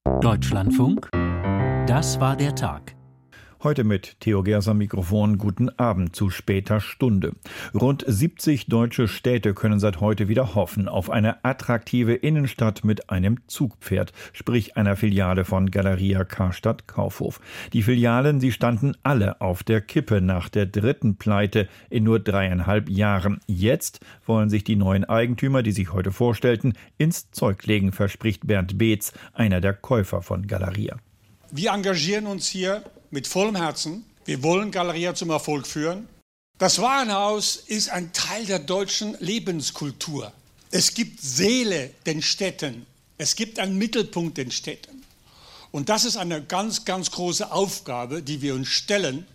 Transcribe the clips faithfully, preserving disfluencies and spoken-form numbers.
Deutschlandfunk, das war der Tag. Heute mit Theo Gers am Mikrofon. Guten Abend zu später Stunde. Rund siebzig deutsche Städte können seit heute wieder hoffen auf eine attraktive Innenstadt mit einem Zugpferd, sprich einer Filiale von Galeria Karstadt Kaufhof. Die Filialen, sie standen alle auf der Kippe nach der dritten Pleite in nur dreieinhalb Jahren. Jetzt wollen sich die neuen Eigentümer, die sich heute vorstellten, ins Zeug legen, verspricht Bernd Beetz, einer der Käufer von Galeria. Wir engagieren uns hier mit vollem Herzen. Wir wollen Galeria zum Erfolg führen. Das Warenhaus ist ein Teil der deutschen Lebenskultur. Es gibt Seele den Städten. Es gibt einen Mittelpunkt den Städten. Und das ist eine ganz, ganz große Aufgabe, die wir uns stellen,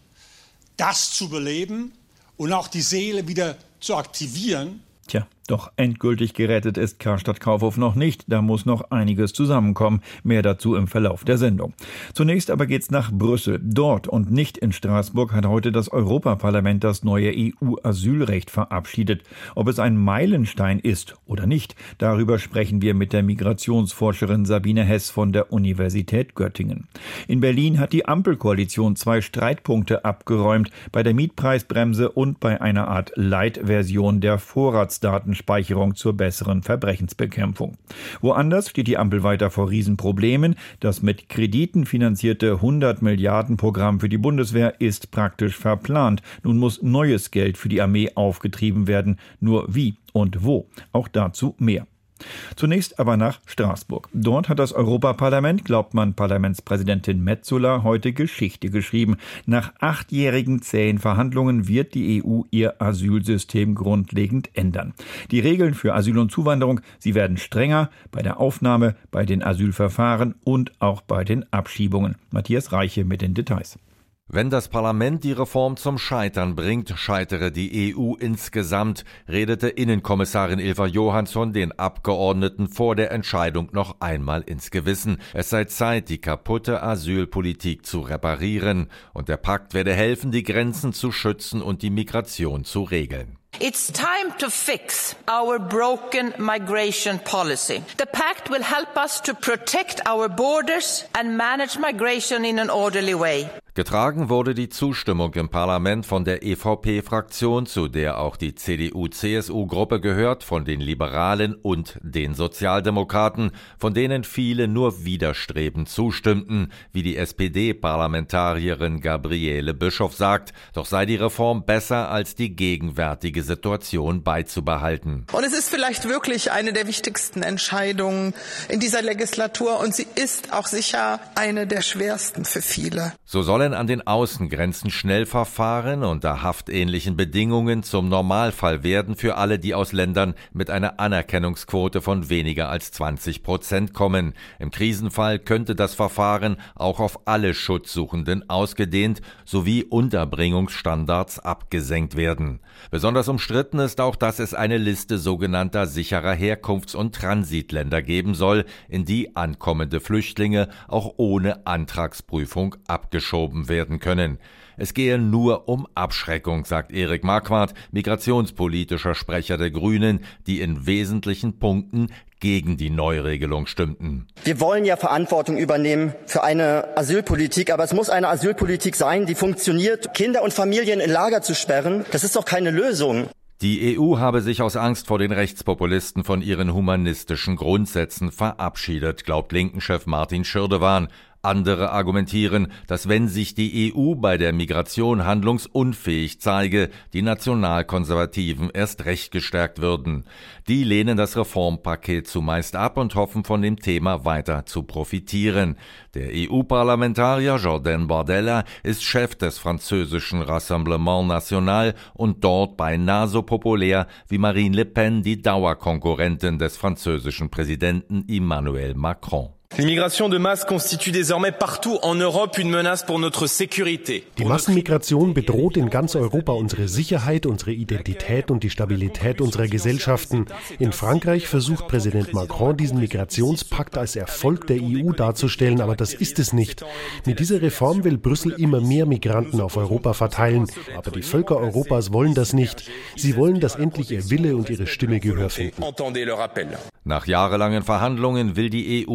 das zu beleben und auch die Seele wieder zu aktivieren. Tja, doch endgültig gerettet ist Karstadt Kaufhof noch nicht. Da muss noch einiges zusammenkommen. Mehr dazu im Verlauf der Sendung. Zunächst aber geht's nach Brüssel. Dort und nicht in Straßburg hat heute das Europaparlament das neue E U-Asylrecht verabschiedet. Ob es ein Meilenstein ist oder nicht, darüber sprechen wir mit der Migrationsforscherin Sabine Hess von der Universität Göttingen. In Berlin hat die Ampelkoalition zwei Streitpunkte abgeräumt, bei der Mietpreisbremse und bei einer Art Light-Version der Vorratsdatenspeicherung zur besseren Verbrechensbekämpfung. Woanders steht die Ampel weiter vor Riesenproblemen. Das mit Krediten finanzierte hundert Milliarden Programm für die Bundeswehr ist praktisch verplant. Nun muss neues Geld für die Armee aufgetrieben werden. Nur wie und wo? Auch dazu mehr. Zunächst aber nach Straßburg. Dort hat das Europaparlament, glaubt man Parlamentspräsidentin Metsola, heute Geschichte geschrieben. Nach achtjährigen zähen Verhandlungen wird die E U ihr Asylsystem grundlegend ändern. Die Regeln für Asyl und Zuwanderung, sie werden strenger bei der Aufnahme, bei den Asylverfahren und auch bei den Abschiebungen. Matthias Reiche mit den Details. Wenn das Parlament die Reform zum Scheitern bringt, scheitere die E U insgesamt, redete Innenkommissarin Ylva Johansson den Abgeordneten vor der Entscheidung noch einmal ins Gewissen. Es sei Zeit, die kaputte Asylpolitik zu reparieren. Und der Pakt werde helfen, die Grenzen zu schützen und die Migration zu regeln. It's time to fix our broken migration policy. The pact will help us to protect our borders and manage migration in an orderly way. Getragen wurde die Zustimmung im Parlament von der E V P-Fraktion, zu der auch die C D U-C S U-Gruppe gehört, von den Liberalen und den Sozialdemokraten, von denen viele nur widerstrebend zustimmten, wie die S P D-Parlamentarierin Gabriele Bischoff sagt, doch sei die Reform besser als die gegenwärtige Situation beizubehalten. Und es ist vielleicht wirklich eine der wichtigsten Entscheidungen in dieser Legislatur und sie ist auch sicher eine der schwersten für viele. So sollen an den Außengrenzen Schnellverfahren unter haftähnlichen Bedingungen zum Normalfall werden für alle, die aus Ländern mit einer Anerkennungsquote von weniger als zwanzig Prozent kommen. Im Krisenfall könnte das Verfahren auch auf alle Schutzsuchenden ausgedehnt sowie Unterbringungsstandards abgesenkt werden. Besonders umstritten ist auch, dass es eine Liste sogenannter sicherer Herkunfts- und Transitländer geben soll, in die ankommende Flüchtlinge auch ohne Antragsprüfung abgeschoben werden können. Es gehe nur um Abschreckung, sagt Erik Marquardt, migrationspolitischer Sprecher der Grünen, die in wesentlichen Punkten gegen die Neuregelung stimmten. Wir wollen ja Verantwortung übernehmen für eine Asylpolitik, aber es muss eine Asylpolitik sein, die funktioniert. Kinder und Familien in Lager zu sperren, das ist doch keine Lösung. Die E U habe sich aus Angst vor den Rechtspopulisten von ihren humanistischen Grundsätzen verabschiedet, glaubt Linken-Chef Martin Schirdewan. Andere argumentieren, dass wenn sich die E U bei der Migration handlungsunfähig zeige, die Nationalkonservativen erst recht gestärkt würden. Die lehnen das Reformpaket zumeist ab und hoffen, von dem Thema weiter zu profitieren. Der E U-Parlamentarier Jordan Bardella ist Chef des französischen Rassemblement National und dort beinahe so populär wie Marine Le Pen, die Dauerkonkurrentin des französischen Präsidenten Emmanuel Macron. L'immigration de masse constitue désormais partout en Europe une menace pour notre sécurité. Die Massenmigration bedroht in ganz Europa unsere Sicherheit, unsere Identität und die Stabilität unserer Gesellschaften. In Frankreich versucht Präsident Macron, diesen Migrationspakt als Erfolg der E U darzustellen, aber das ist es nicht. Mit dieser Reform will Brüssel immer mehr Migranten auf Europa verteilen, aber die Völker Europas wollen das nicht. Sie wollen, dass endlich ihr Wille und ihre Stimme Gehör finden. Nach jahrelangen Verhandlungen will die E U nun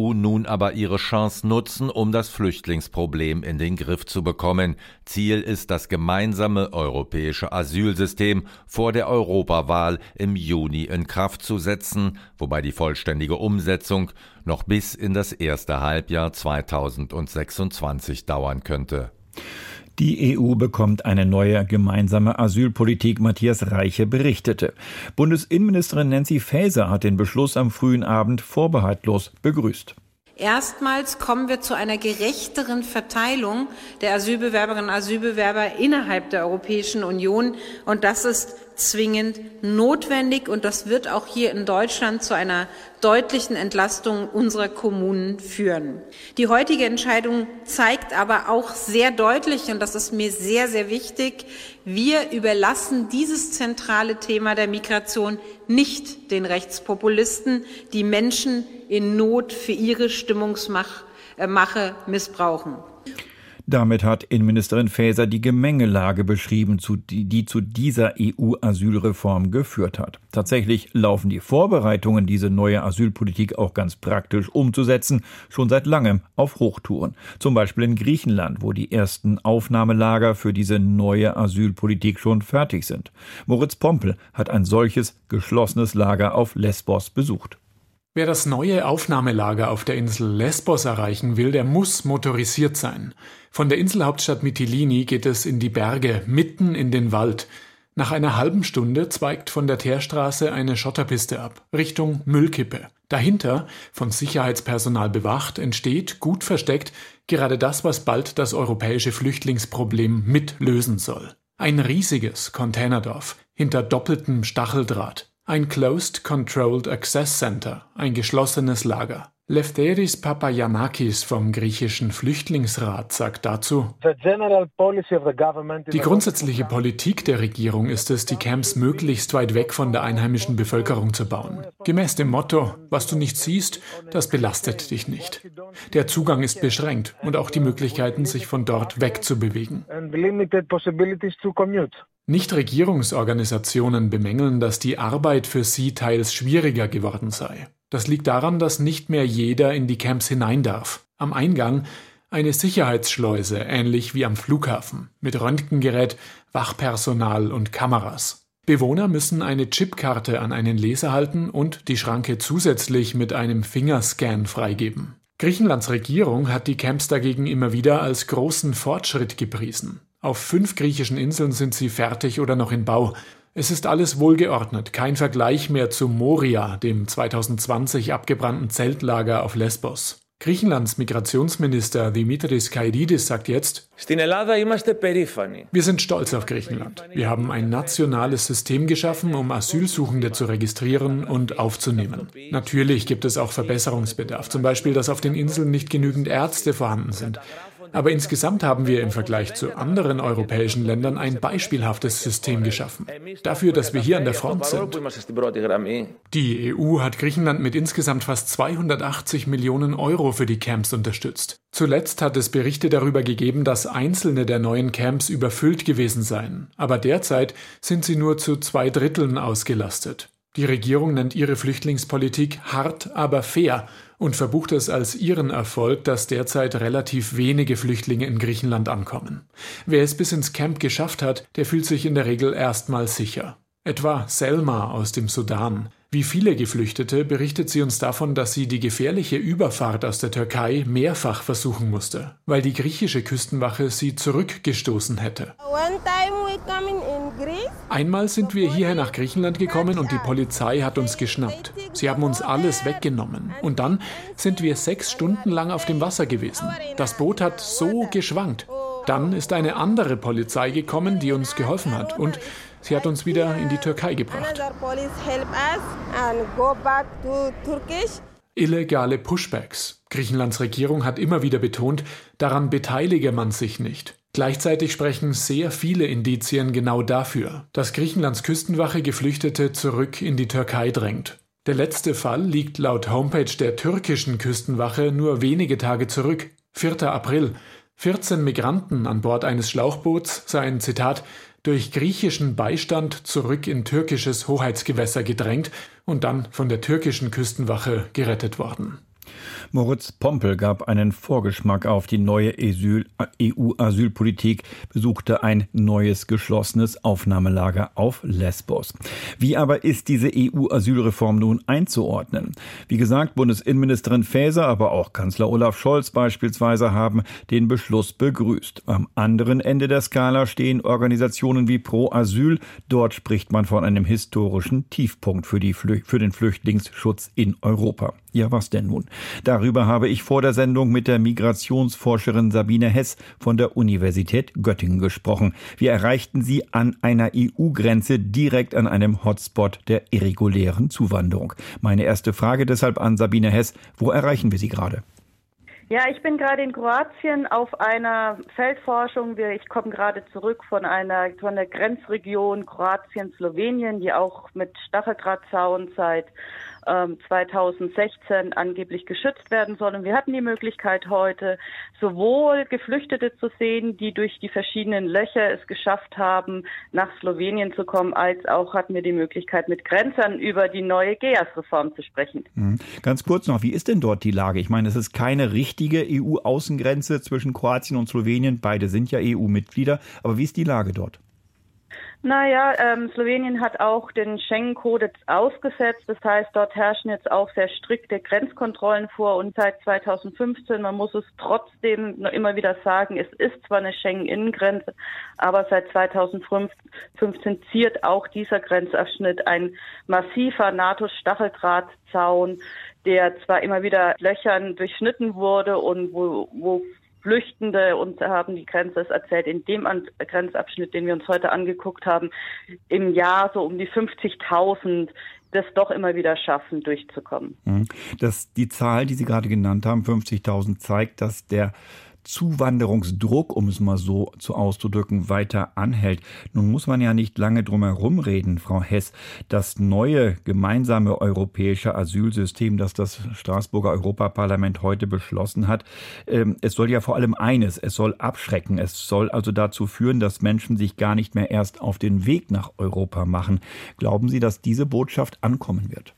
nun aber ihre Chance nutzen, um das Flüchtlingsproblem in den Griff zu bekommen. Ziel ist das gemeinsame europäische Asylsystem vor der Europawahl im Juni in Kraft zu setzen, wobei die vollständige Umsetzung noch bis in das erste Halbjahr zweitausendsechsundzwanzig dauern könnte. Die E U bekommt eine neue gemeinsame Asylpolitik, Matthias Reiche berichtete. Bundesinnenministerin Nancy Faeser hat den Beschluss am frühen Abend vorbehaltlos begrüßt. Erstmals kommen wir zu einer gerechteren Verteilung der Asylbewerberinnen und Asylbewerber innerhalb der Europäischen Union. Und das ist zwingend notwendig. Und das wird auch hier in Deutschland zu einer deutlichen Entlastung unserer Kommunen führen. Die heutige Entscheidung zeigt aber auch sehr deutlich, und das ist mir sehr, sehr wichtig, wir überlassen dieses zentrale Thema der Migration nicht den Rechtspopulisten, die Menschen in Not für ihre Stimmungsmache missbrauchen. Damit hat Innenministerin Faeser die Gemengelage beschrieben, die zu dieser E U-Asylreform geführt hat. Tatsächlich laufen die Vorbereitungen, diese neue Asylpolitik auch ganz praktisch umzusetzen, schon seit langem auf Hochtouren. Zum Beispiel in Griechenland, wo die ersten Aufnahmelager für diese neue Asylpolitik schon fertig sind. Moritz Pompel hat ein solches geschlossenes Lager auf Lesbos besucht. Wer das neue Aufnahmelager auf der Insel Lesbos erreichen will, der muss motorisiert sein. Von der Inselhauptstadt Mytilini geht es in die Berge, mitten in den Wald. Nach einer halben Stunde zweigt von der Teerstraße eine Schotterpiste ab, Richtung Müllkippe. Dahinter, von Sicherheitspersonal bewacht, entsteht, gut versteckt, gerade das, was bald das europäische Flüchtlingsproblem mitlösen soll. Ein riesiges Containerdorf, hinter doppeltem Stacheldraht. Ein Closed Controlled Access Center, ein geschlossenes Lager. Lefteris Papagiannakis vom griechischen Flüchtlingsrat sagt dazu: Die grundsätzliche Politik der Regierung ist es, die Camps möglichst weit weg von der einheimischen Bevölkerung zu bauen. Gemäß dem Motto, was du nicht siehst, das belastet dich nicht. Der Zugang ist beschränkt und auch die Möglichkeiten, sich von dort wegzubewegen. Nichtregierungsorganisationen bemängeln, dass die Arbeit für sie teils schwieriger geworden sei. Das liegt daran, dass nicht mehr jeder in die Camps hinein darf. Am Eingang eine Sicherheitsschleuse, ähnlich wie am Flughafen, mit Röntgengerät, Wachpersonal und Kameras. Bewohner müssen eine Chipkarte an einen Laser halten und die Schranke zusätzlich mit einem Fingerscan freigeben. Griechenlands Regierung hat die Camps dagegen immer wieder als großen Fortschritt gepriesen. Auf fünf griechischen Inseln sind sie fertig oder noch in Bau. Es ist alles wohlgeordnet, kein Vergleich mehr zu Moria, dem zweitausendzwanzig abgebrannten Zeltlager auf Lesbos. Griechenlands Migrationsminister Dimitris Kairidis sagt jetzt: Wir sind stolz auf Griechenland. Wir haben ein nationales System geschaffen, um Asylsuchende zu registrieren und aufzunehmen. Natürlich gibt es auch Verbesserungsbedarf, zum Beispiel, dass auf den Inseln nicht genügend Ärzte vorhanden sind. Aber insgesamt haben wir im Vergleich zu anderen europäischen Ländern ein beispielhaftes System geschaffen. Dafür, dass wir hier an der Front sind. Die E U hat Griechenland mit insgesamt fast zweihundertachtzig Millionen Euro für die Camps unterstützt. Zuletzt hat es Berichte darüber gegeben, dass einzelne der neuen Camps überfüllt gewesen seien. Aber derzeit sind sie nur zu zwei Dritteln ausgelastet. Die Regierung nennt ihre Flüchtlingspolitik hart, aber fair und verbucht es als ihren Erfolg, dass derzeit relativ wenige Flüchtlinge in Griechenland ankommen. Wer es bis ins Camp geschafft hat, der fühlt sich in der Regel erstmal sicher. Etwa Selma aus dem Sudan. Wie viele Geflüchtete berichtet sie uns davon, dass sie die gefährliche Überfahrt aus der Türkei mehrfach versuchen musste, weil die griechische Küstenwache sie zurückgestoßen hätte. Einmal sind wir hierher nach Griechenland gekommen und die Polizei hat uns geschnappt. Sie haben uns alles weggenommen. Und dann sind wir sechs Stunden lang auf dem Wasser gewesen. Das Boot hat so geschwankt. Dann ist eine andere Polizei gekommen, die uns geholfen hat. Und sie hat uns wieder in die Türkei gebracht. Illegale Pushbacks. Griechenlands Regierung hat immer wieder betont, daran beteilige man sich nicht. Gleichzeitig sprechen sehr viele Indizien genau dafür, dass Griechenlands Küstenwache Geflüchtete zurück in die Türkei drängt. Der letzte Fall liegt laut Homepage der türkischen Küstenwache nur wenige Tage zurück, vierter April. vierzehn Migranten an Bord eines Schlauchboots seien, Zitat, durch griechischen Beistand zurück in türkisches Hoheitsgewässer gedrängt und dann von der türkischen Küstenwache gerettet worden. Moritz Pompel gab einen Vorgeschmack auf die neue E U-Asylpolitik, besuchte ein neues geschlossenes Aufnahmelager auf Lesbos. Wie aber ist diese E U-Asylreform nun einzuordnen? Wie gesagt, Bundesinnenministerin Faeser, aber auch Kanzler Olaf Scholz beispielsweise haben den Beschluss begrüßt. Am anderen Ende der Skala stehen Organisationen wie Pro Asyl. Dort spricht man von einem historischen Tiefpunkt für, die Flü- für den Flüchtlingsschutz in Europa. Ja, was denn nun? Darüber habe ich vor der Sendung mit der Migrationsforscherin Sabine Hess von der Universität Göttingen gesprochen. Wir erreichten sie an einer E U-Grenze direkt an einem Hotspot der irregulären Zuwanderung. Meine erste Frage deshalb an Sabine Hess: Wo erreichen wir sie gerade? Ja, ich bin gerade in Kroatien auf einer Feldforschung. Ich komme gerade zurück von einer von der Grenzregion Kroatien-Slowenien, die auch mit Stacheldrahtzaun seit ähm, zweitausendsechzehn angeblich geschützt werden soll. Und wir hatten die Möglichkeit heute sowohl Geflüchtete zu sehen, die durch die verschiedenen Löcher es geschafft haben, nach Slowenien zu kommen, als auch hatten wir die Möglichkeit, mit Grenzern über die neue G E A S-Reform zu sprechen. Mhm. Ganz kurz noch, wie ist denn dort die Lage? Ich meine, es ist keine richtige E U-Außengrenze zwischen Kroatien und Slowenien. Beide sind ja E U-Mitglieder. Aber wie ist die Lage dort? Naja, ähm, Slowenien hat auch den Schengen-Kodex ausgesetzt. Das heißt, dort herrschen jetzt auch sehr strikte Grenzkontrollen vor. Und seit zweitausendfünfzehn, man muss es trotzdem noch immer wieder sagen, es ist zwar eine Schengen-Innengrenze, aber seit zweitausendfünfzehn ziert auch dieser Grenzabschnitt ein massiver NATO-Stacheldrahtzaun, der zwar immer wieder Löchern durchschnitten wurde und wo, wo Flüchtende, uns haben die Grenze es erzählt, in dem Grenzabschnitt, den wir uns heute angeguckt haben, im Jahr so um die fünfzigtausend das doch immer wieder schaffen, durchzukommen. Das, die Zahl, die Sie gerade genannt haben, fünfzigtausend, zeigt, dass der Zuwanderungsdruck, um es mal so zu auszudrücken, weiter anhält. Nun muss man ja nicht lange drum herum reden, Frau Hess. Das neue gemeinsame europäische Asylsystem, das das Straßburger Europaparlament heute beschlossen hat, ähm, es soll ja vor allem eines, es soll abschrecken. Es soll also dazu führen, dass Menschen sich gar nicht mehr erst auf den Weg nach Europa machen. Glauben Sie, dass diese Botschaft ankommen wird?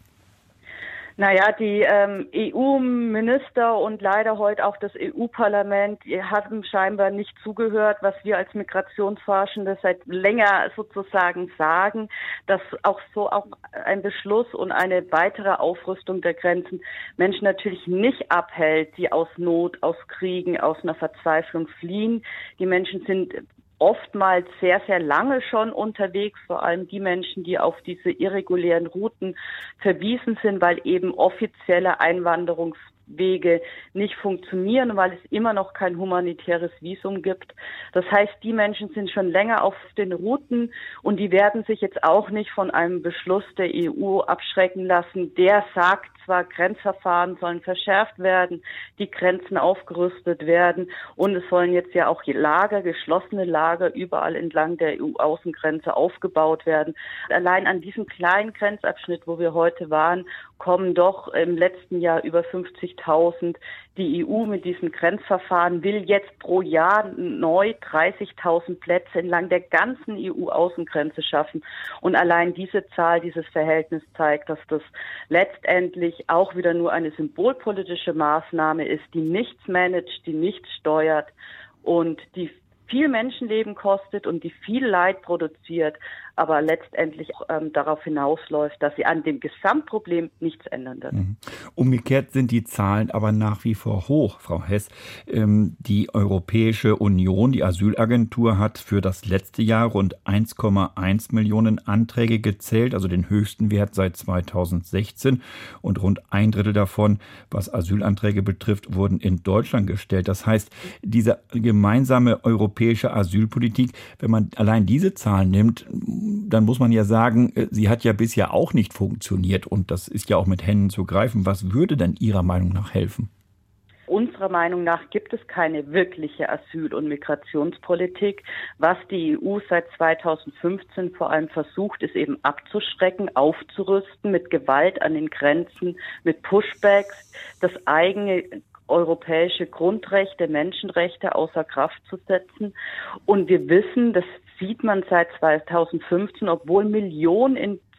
Naja, die ähm, E U-Minister und leider heute auch das E U-Parlament haben scheinbar nicht zugehört, was wir als Migrationsforschende seit länger sozusagen sagen, dass auch so auch ein Beschluss und eine weitere Aufrüstung der Grenzen Menschen natürlich nicht abhält, die aus Not, aus Kriegen, aus einer Verzweiflung fliehen. Die Menschen sind oftmals sehr, sehr lange schon unterwegs, vor allem die Menschen, die auf diese irregulären Routen verwiesen sind, weil eben offizielle Einwanderungswege nicht funktionieren, weil es immer noch kein humanitäres Visum gibt. Das heißt, die Menschen sind schon länger auf den Routen und die werden sich jetzt auch nicht von einem Beschluss der E U abschrecken lassen, der sagt zwar, Grenzverfahren sollen verschärft werden, die Grenzen aufgerüstet werden und es sollen jetzt ja auch Lager, geschlossene Lager überall entlang der E U-Außengrenze aufgebaut werden. Allein an diesem kleinen Grenzabschnitt, wo wir heute waren, kommen doch im letzten Jahr über fünfzigtausend. Die E U mit diesem Grenzverfahren will jetzt pro Jahr neu dreißigtausend Plätze entlang der ganzen E U-Außengrenze schaffen. Und allein diese Zahl, dieses Verhältnis zeigt, dass das letztendlich auch wieder nur eine symbolpolitische Maßnahme ist, die nichts managt, die nichts steuert und die viel Menschenleben kostet und die viel Leid produziert, aber letztendlich ähm, darauf hinausläuft, dass sie an dem Gesamtproblem nichts ändern wird. Mhm. Umgekehrt sind die Zahlen aber nach wie vor hoch, Frau Hess. Ähm, die Europäische Union, die Asylagentur, hat für das letzte Jahr rund eins Komma eins Millionen Anträge gezählt, also den höchsten Wert seit zweitausendsechzehn. Und rund ein Drittel davon, was Asylanträge betrifft, wurden in Deutschland gestellt. Das heißt, diese gemeinsame europäische Asylpolitik, wenn man allein diese Zahlen nimmt, dann muss man ja sagen, sie hat ja bisher auch nicht funktioniert und das ist ja auch mit Händen zu greifen. Was würde denn Ihrer Meinung nach helfen? Unserer Meinung nach gibt es keine wirkliche Asyl- und Migrationspolitik. Was die E U seit zweitausendfünfzehn vor allem versucht, ist eben abzuschrecken, aufzurüsten, mit Gewalt an den Grenzen, mit Pushbacks, das eigene europäische Grundrechte, Menschenrechte außer Kraft zu setzen. Und wir wissen, das sieht man seit zweitausendfünfzehn, obwohl Millionen in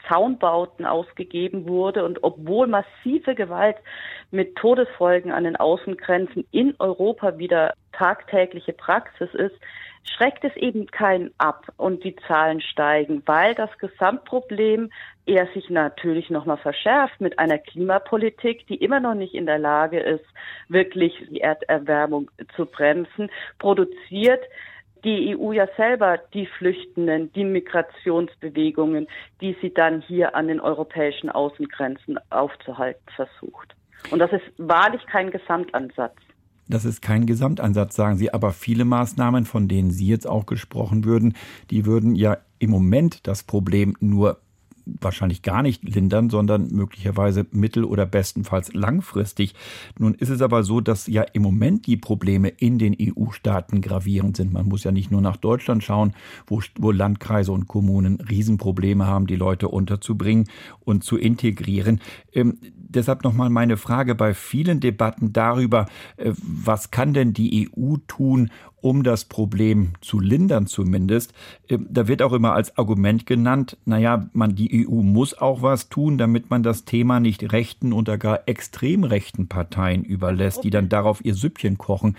Zaunbauten ausgegeben wurde und obwohl massive Gewalt mit Todesfolgen an den Außengrenzen in Europa wieder tagtägliche Praxis ist, schreckt es eben keinen ab und die Zahlen steigen, weil das Gesamtproblem eher sich natürlich nochmal verschärft mit einer Klimapolitik, die immer noch nicht in der Lage ist, wirklich die Erderwärmung zu bremsen, produziert die E U ja selber die Flüchtenden, die Migrationsbewegungen, die sie dann hier an den europäischen Außengrenzen aufzuhalten versucht. Und das ist wahrlich kein Gesamtansatz. Das ist kein Gesamtansatz, sagen Sie, aber viele Maßnahmen, von denen Sie jetzt auch gesprochen würden, die würden ja im Moment das Problem nur wahrscheinlich gar nicht lindern, sondern möglicherweise mittel- oder bestenfalls langfristig. Nun ist es aber so, dass ja im Moment die Probleme in den E U-Staaten gravierend sind. Man muss ja nicht nur nach Deutschland schauen, wo, wo Landkreise und Kommunen Riesenprobleme haben, die Leute unterzubringen und zu integrieren. Ähm, deshalb nochmal meine Frage bei vielen Debatten darüber, äh, was kann denn die E U tun, um das Problem zu lindern zumindest. Da wird auch immer als Argument genannt, naja, man, die E U muss auch was tun, damit man das Thema nicht rechten oder gar extrem rechten Parteien überlässt, die dann darauf ihr Süppchen kochen.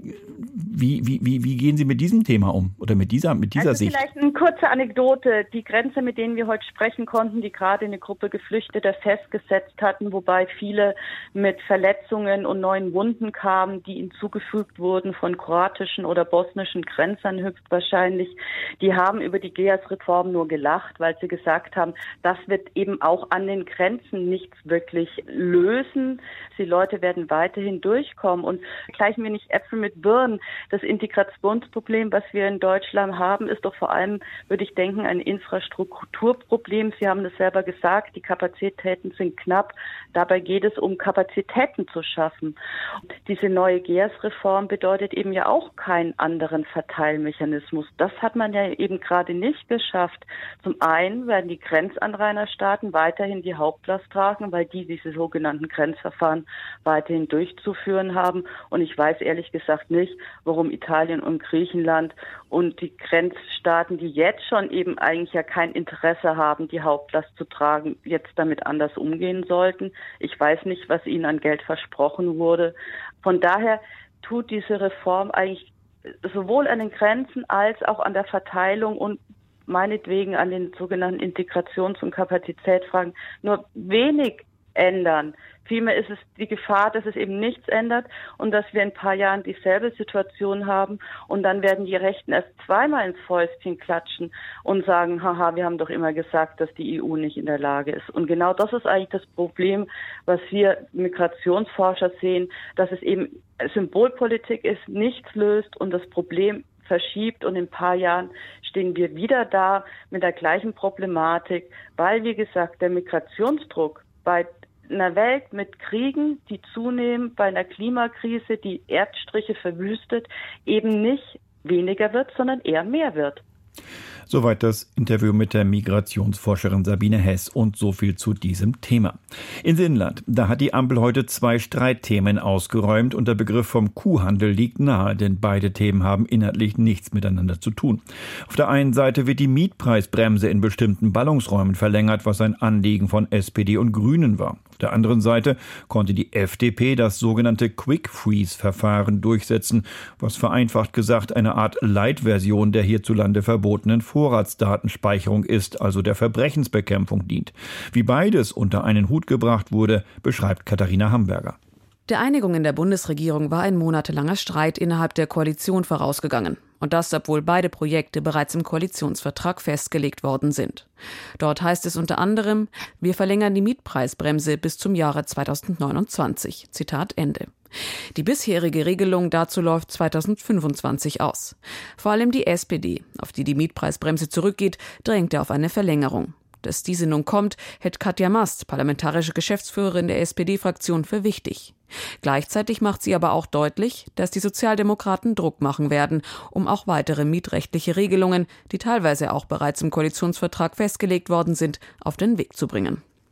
Wie, wie, wie, wie gehen Sie mit diesem Thema um oder mit dieser, mit dieser also Sicht? Vielleicht eine kurze Anekdote. Die Grenze, mit denen wir heute sprechen konnten, die gerade eine Gruppe Geflüchteter festgesetzt hatten, wobei viele mit Verletzungen und neuen Wunden kamen, die ihnen zugefügt wurden von kroatischen oder bosnischen Grenzern höchstwahrscheinlich, die haben über die G E A S-Reform nur gelacht, weil sie gesagt haben, das wird eben auch an den Grenzen nichts wirklich lösen. Die Leute werden weiterhin durchkommen und vergleichen wir nicht Äpfel mit Birnen. Das Integrationsproblem, was wir in Deutschland haben, ist doch vor allem, würde ich denken, ein Infrastrukturproblem. Sie haben das selber gesagt, die Kapazitäten sind knapp. Dabei geht es um Kapazitäten zu schaffen. Und diese neue G E A S-Reform bedeutet eben ja auch keinen anderen Verteilmechanismus. Das hat man ja eben gerade nicht geschafft. Zum einen werden die Grenzanrainerstaaten weiterhin die Hauptlast tragen, weil die diese sogenannten Grenzverfahren weiterhin durchzuführen haben. Und ich weiß ehrlich gesagt nicht, warum Italien und Griechenland und die Grenzstaaten, die jetzt schon eben eigentlich ja kein Interesse haben, die Hauptlast zu tragen, jetzt damit anders umgehen sollten. Ich weiß nicht, was ihnen an Geld versprochen wurde. Von daher tut diese Reform eigentlich sowohl an den Grenzen als auch an der Verteilung und meinetwegen an den sogenannten Integrations- und Kapazitätsfragen nur wenig ändern. Vielmehr ist es die Gefahr, dass es eben nichts ändert und dass wir in ein paar Jahren dieselbe Situation haben und dann werden die Rechten erst zweimal ins Fäustchen klatschen und sagen, haha, wir haben doch immer gesagt, dass die E U nicht in der Lage ist. Und genau das ist eigentlich das Problem, was wir Migrationsforscher sehen, dass es eben Symbolpolitik ist, nichts löst und das Problem verschiebt und in ein paar Jahren stehen wir wieder da mit der gleichen Problematik, weil, wie gesagt, der Migrationsdruck bei einer Welt mit Kriegen, die zunehmen, bei einer Klimakrise, die Erdstriche verwüstet, eben nicht weniger wird, sondern eher mehr wird. Soweit das Interview mit der Migrationsforscherin Sabine Hess und so viel zu diesem Thema. In Finnland, da hat die Ampel heute zwei Streitthemen ausgeräumt und der Begriff vom Kuhhandel liegt nahe, denn beide Themen haben inhaltlich nichts miteinander zu tun. Auf der einen Seite wird die Mietpreisbremse in bestimmten Ballungsräumen verlängert, was ein Anliegen von S P D und Grünen war. Auf der anderen Seite konnte die F D P das sogenannte Quick-Freeze-Verfahren durchsetzen, was vereinfacht gesagt eine Art Light-Version der hierzulande verbotenen Vorratsdatenspeicherung ist, also der Verbrechensbekämpfung dient. Wie beides unter einen Hut gebracht wurde, beschreibt Katharina Hamburger. Der Einigung in der Bundesregierung war ein monatelanger Streit innerhalb der Koalition vorausgegangen. Und das, obwohl beide Projekte bereits im Koalitionsvertrag festgelegt worden sind. Dort heißt es unter anderem, wir verlängern die Mietpreisbremse bis zum Jahre zweitausendneunundzwanzig. Zitat Ende. Die bisherige Regelung dazu läuft zweitausendfünfundzwanzig aus. Vor allem die S P D, auf die die Mietpreisbremse zurückgeht, drängte auf eine Verlängerung. Dass diese nun kommt, hält Katja Mast, parlamentarische Geschäftsführerin der S P D-Fraktion, für wichtig. Gleichzeitig macht sie aber auch deutlich, dass die Sozialdemokraten Druck machen werden, um auch weitere mietrechtliche Regelungen, die teilweise auch bereits im Koalitionsvertrag festgelegt worden sind, auf den Weg zu bringen.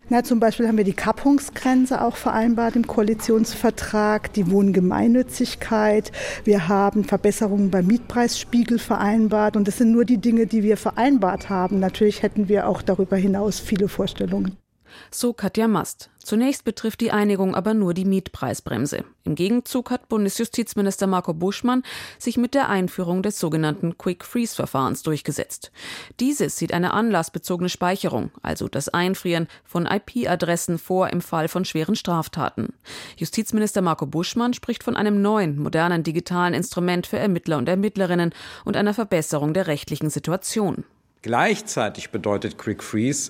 Na, zum Beispiel haben wir die Kappungsgrenze auch vereinbart im Koalitionsvertrag, die Wohngemeinnützigkeit. Wir haben Verbesserungen beim Mietpreisspiegel vereinbart. Und das sind nur die Dinge, die wir vereinbart haben. Natürlich hätten wir auch darüber hinaus viele Vorstellungen. So Katja Mast. Zunächst betrifft die Einigung aber nur die Mietpreisbremse. Im Gegenzug hat Bundesjustizminister Marco Buschmann sich mit der Einführung des sogenannten Quick-Freeze-Verfahrens durchgesetzt. Dieses sieht eine anlassbezogene Speicherung, also das Einfrieren von I P-Adressen vor im Fall von schweren Straftaten. Justizminister Marco Buschmann spricht von einem neuen, modernen digitalen Instrument für Ermittler und Ermittlerinnen und einer Verbesserung der rechtlichen Situation. Gleichzeitig bedeutet Quick Freeze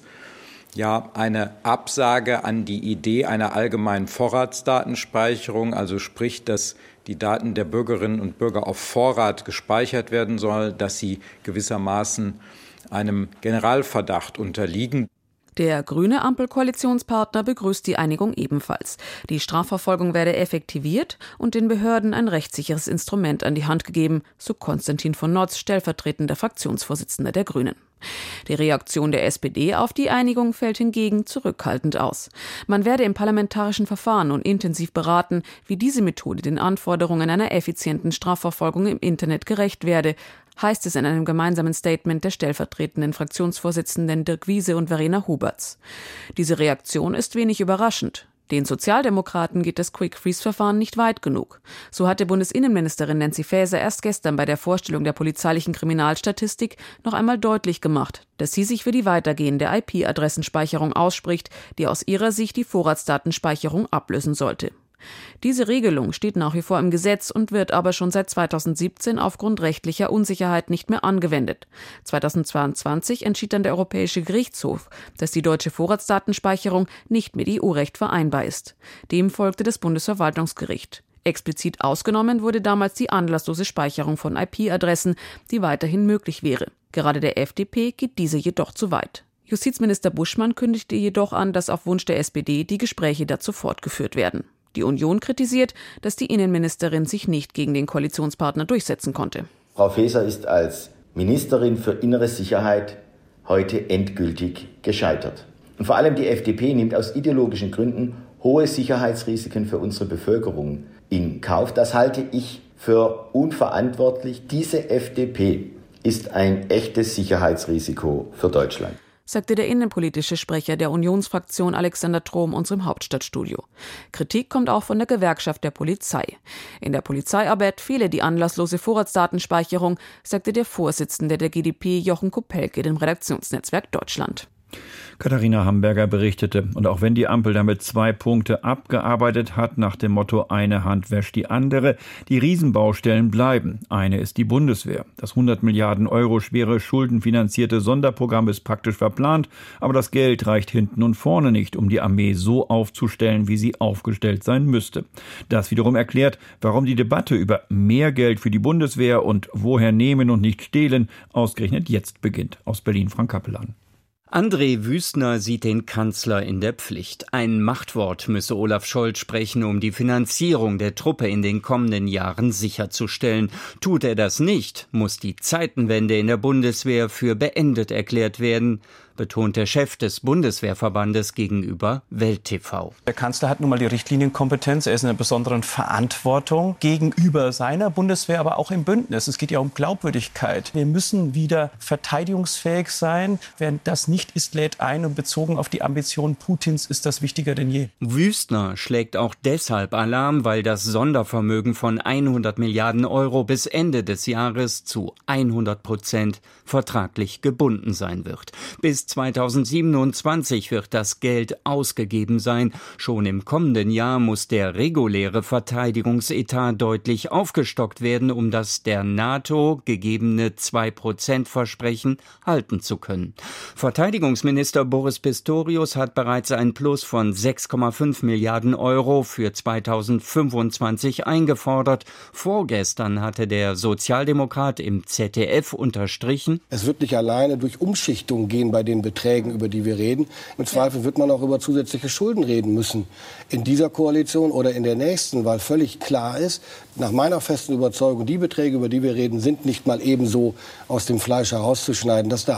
ja eine Absage an die Idee einer allgemeinen Vorratsdatenspeicherung, also sprich, dass die Daten der Bürgerinnen und Bürger auf Vorrat gespeichert werden soll, dass sie gewissermaßen einem Generalverdacht unterliegen. Der grüne Ampelkoalitionspartner begrüßt die Einigung ebenfalls. Die Strafverfolgung werde effektiviert und den Behörden ein rechtssicheres Instrument an die Hand gegeben, so Konstantin von Notz, stellvertretender Fraktionsvorsitzender der Grünen. Die Reaktion der S P D auf die Einigung fällt hingegen zurückhaltend aus. Man werde im parlamentarischen Verfahren nun intensiv beraten, wie diese Methode den Anforderungen einer effizienten Strafverfolgung im Internet gerecht werde, heißt es in einem gemeinsamen Statement der stellvertretenden Fraktionsvorsitzenden Dirk Wiese und Verena Huberts. Diese Reaktion ist wenig überraschend. Den Sozialdemokraten geht das Quick-Freeze-Verfahren nicht weit genug. So hatte Bundesinnenministerin Nancy Faeser erst gestern bei der Vorstellung der polizeilichen Kriminalstatistik noch einmal deutlich gemacht, dass sie sich für die weitergehende I P-Adressenspeicherung ausspricht, die aus ihrer Sicht die Vorratsdatenspeicherung ablösen sollte. Diese Regelung steht nach wie vor im Gesetz und wird aber schon seit zweitausendsiebzehn aufgrund rechtlicher Unsicherheit nicht mehr angewendet. zweitausendzweiundzwanzig entschied dann der Europäische Gerichtshof, dass die deutsche Vorratsdatenspeicherung nicht mit E U-Recht vereinbar ist. Dem folgte das Bundesverwaltungsgericht. Explizit ausgenommen wurde damals die anlasslose Speicherung von I P-Adressen, die weiterhin möglich wäre. Gerade der F D P geht diese jedoch zu weit. Justizminister Buschmann kündigte jedoch an, dass auf Wunsch der S P D die Gespräche dazu fortgeführt werden. Die Union kritisiert, dass die Innenministerin sich nicht gegen den Koalitionspartner durchsetzen konnte. Frau Faeser ist als Ministerin für innere Sicherheit heute endgültig gescheitert. Und vor allem die F D P nimmt aus ideologischen Gründen hohe Sicherheitsrisiken für unsere Bevölkerung in Kauf. Das halte ich für unverantwortlich. Diese F D P ist ein echtes Sicherheitsrisiko für Deutschland, sagte der innenpolitische Sprecher der Unionsfraktion Alexander Trom unserem Hauptstadtstudio. Kritik kommt auch von der Gewerkschaft der Polizei. In der Polizeiarbeit fehle die anlasslose Vorratsdatenspeicherung, sagte der Vorsitzende der G d P Jochen Kopelke dem Redaktionsnetzwerk Deutschland. Katharina Hamburger berichtete, und auch wenn die Ampel damit zwei Punkte abgearbeitet hat, nach dem Motto eine Hand wäscht die andere, die Riesenbaustellen bleiben. Eine ist die Bundeswehr. Das hundert Milliarden Euro schwere schuldenfinanzierte Sonderprogramm ist praktisch verplant, aber das Geld reicht hinten und vorne nicht, um die Armee so aufzustellen, wie sie aufgestellt sein müsste. Das wiederum erklärt, warum die Debatte über mehr Geld für die Bundeswehr und woher nehmen und nicht stehlen ausgerechnet jetzt beginnt. Aus Berlin Frank Kappelan. André Wüstner sieht den Kanzler in der Pflicht. Ein Machtwort müsse Olaf Scholz sprechen, um die Finanzierung der Truppe in den kommenden Jahren sicherzustellen. Tut er das nicht, muss die Zeitenwende in der Bundeswehr für beendet erklärt werden, betont der Chef des Bundeswehrverbandes gegenüber Welt T V. Der Kanzler hat nun mal die Richtlinienkompetenz. Er ist in einer besonderen Verantwortung gegenüber seiner Bundeswehr, aber auch im Bündnis. Es geht ja um Glaubwürdigkeit. Wir müssen wieder verteidigungsfähig sein. Wer das nicht ist, lädt ein. Und bezogen auf die Ambitionen Putins ist das wichtiger denn je. Wüstner schlägt auch deshalb Alarm, weil das Sondervermögen von hundert Milliarden Euro bis Ende des Jahres zu hundert Prozent vertraglich gebunden sein wird. Bis zweitausendsiebenundzwanzig wird das Geld ausgegeben sein. Schon im kommenden Jahr muss der reguläre Verteidigungsetat deutlich aufgestockt werden, um das der NATO gegebene zwei Prozent Versprechen halten zu können. Verteidigungsminister Boris Pistorius hat bereits ein Plus von sechs Komma fünf Milliarden Euro für zweitausendfünfundzwanzig eingefordert. Vorgestern hatte der Sozialdemokrat im Z D F unterstrichen: Es wird nicht alleine durch Umschichtung gehen bei den Beträgen, über die wir reden. Im Zweifel wird man auch über zusätzliche Schulden reden müssen. In dieser Koalition oder in der nächsten, weil völlig klar ist, nach meiner festen Überzeugung, die Beträge, über die wir reden, sind nicht mal ebenso aus dem Fleisch herauszuschneiden, das da ist.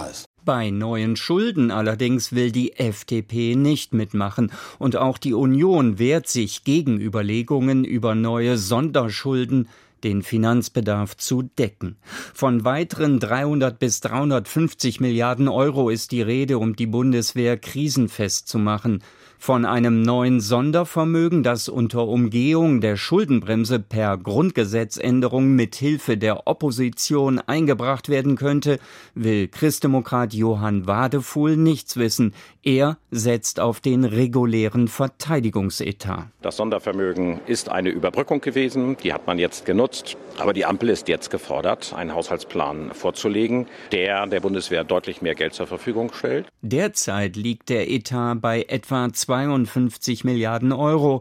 Bei neuen Schulden allerdings will die F D P nicht mitmachen. Und auch die Union wehrt sich gegen Überlegungen über neue Sonderschulden, den Finanzbedarf zu decken. Von weiteren dreihundert bis dreihundertfünfzig Milliarden Euro ist die Rede, um die Bundeswehr krisenfest zu machen. Von einem neuen Sondervermögen, das unter Umgehung der Schuldenbremse per Grundgesetzänderung mit Hilfe der Opposition eingebracht werden könnte, will Christdemokrat Johann Wadefuhl nichts wissen. Er setzt auf den regulären Verteidigungsetat. Das Sondervermögen ist eine Überbrückung gewesen, die hat man jetzt genutzt. Aber die Ampel ist jetzt gefordert, einen Haushaltsplan vorzulegen, der der Bundeswehr deutlich mehr Geld zur Verfügung stellt. Derzeit liegt der Etat bei etwa zweiundfünfzig Milliarden Euro.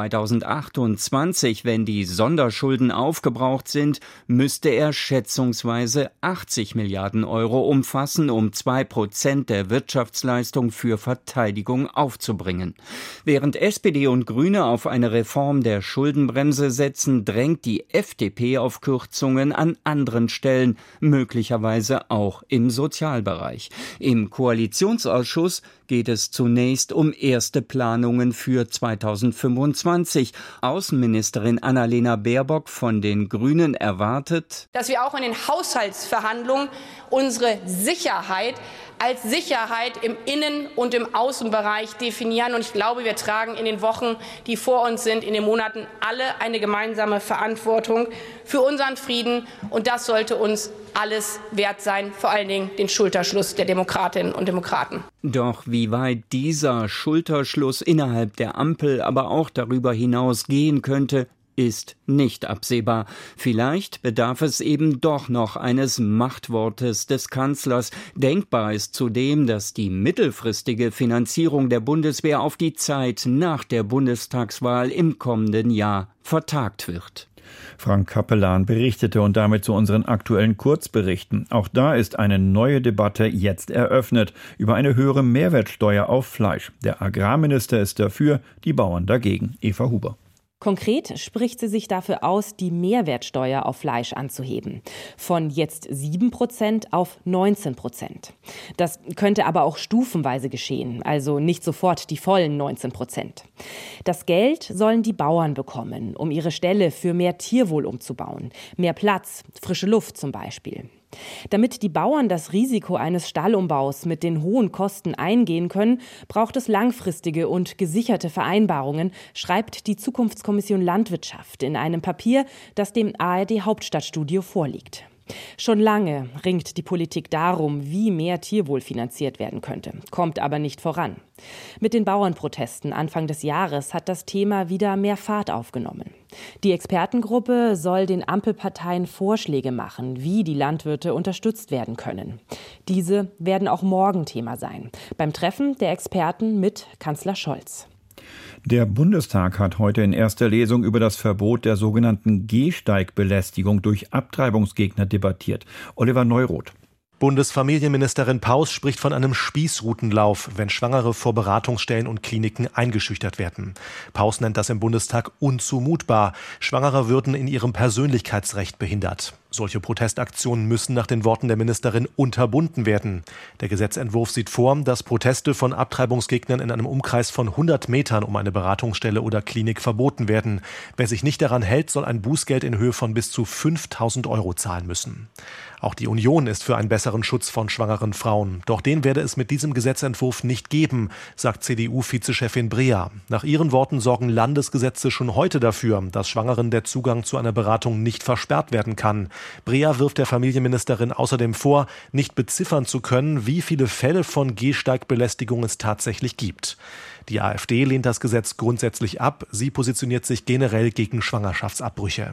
zweitausendachtundzwanzig, wenn die Sonderschulden aufgebraucht sind, müsste er schätzungsweise achtzig Milliarden Euro umfassen, um zwei Prozent der Wirtschaftsleistung für Verteidigung aufzubringen. Während S P D und Grüne auf eine Reform der Schuldenbremse setzen, drängt die F D P auf Kürzungen an anderen Stellen, möglicherweise auch im Sozialbereich. Im Koalitionsausschuss geht es zunächst um erste Planungen für zweitausendfünfundzwanzig. Außenministerin Annalena Baerbock von den Grünen erwartet, dass wir auch in den Haushaltsverhandlungen unsere Sicherheit als Sicherheit im Innen- und im Außenbereich definieren. Und ich glaube, wir tragen in den Wochen, die vor uns sind, in den Monaten alle eine gemeinsame Verantwortung für unseren Frieden. Und das sollte uns alles wert sein, vor allen Dingen den Schulterschluss der Demokratinnen und Demokraten. Doch wie weit dieser Schulterschluss innerhalb der Ampel, aber auch darüber hinaus gehen könnte, ist nicht absehbar. Vielleicht bedarf es eben doch noch eines Machtwortes des Kanzlers. Denkbar ist zudem, dass die mittelfristige Finanzierung der Bundeswehr auf die Zeit nach der Bundestagswahl im kommenden Jahr vertagt wird. Frank Kapellan berichtete und damit zu unseren aktuellen Kurzberichten. Auch da ist eine neue Debatte jetzt eröffnet über eine höhere Mehrwertsteuer auf Fleisch. Der Agrarminister ist dafür, die Bauern dagegen. Eva Huber. Konkret spricht sie sich dafür aus, die Mehrwertsteuer auf Fleisch anzuheben. Von jetzt sieben Prozent auf neunzehn Prozent. Das könnte aber auch stufenweise geschehen, also nicht sofort die vollen neunzehn Prozent. Das Geld sollen die Bauern bekommen, um ihre Ställe für mehr Tierwohl umzubauen. Mehr Platz, frische Luft zum Beispiel. Damit die Bauern das Risiko eines Stallumbaus mit den hohen Kosten eingehen können, braucht es langfristige und gesicherte Vereinbarungen, schreibt die Zukunftskommission Landwirtschaft in einem Papier, das dem A R D-Hauptstadtstudio vorliegt. Schon lange ringt die Politik darum, wie mehr Tierwohl finanziert werden könnte, kommt aber nicht voran. Mit den Bauernprotesten Anfang des Jahres hat das Thema wieder mehr Fahrt aufgenommen. Die Expertengruppe soll den Ampelparteien Vorschläge machen, wie die Landwirte unterstützt werden können. Diese werden auch morgen Thema sein, beim Treffen der Experten mit Kanzler Scholz. Der Bundestag hat heute in erster Lesung über das Verbot der sogenannten Gehsteigbelästigung durch Abtreibungsgegner debattiert. Oliver Neuroth. Bundesfamilienministerin Paus spricht von einem Spießrutenlauf, wenn Schwangere vor Beratungsstellen und Kliniken eingeschüchtert werden. Paus nennt das im Bundestag unzumutbar. Schwangere würden in ihrem Persönlichkeitsrecht behindert. Solche Protestaktionen müssen nach den Worten der Ministerin unterbunden werden. Der Gesetzentwurf sieht vor, dass Proteste von Abtreibungsgegnern in einem Umkreis von hundert Metern um eine Beratungsstelle oder Klinik verboten werden. Wer sich nicht daran hält, soll ein Bußgeld in Höhe von bis zu fünftausend Euro zahlen müssen. Auch die Union ist für einen besseren Schutz von schwangeren Frauen. Doch den werde es mit diesem Gesetzentwurf nicht geben, sagt C D U-Vizechefin Breer. Nach ihren Worten sorgen Landesgesetze schon heute dafür, dass Schwangeren der Zugang zu einer Beratung nicht versperrt werden kann. Breer wirft der Familienministerin außerdem vor, nicht beziffern zu können, wie viele Fälle von Gehsteigbelästigung es tatsächlich gibt. Die AfD lehnt das Gesetz grundsätzlich ab. Sie positioniert sich generell gegen Schwangerschaftsabbrüche.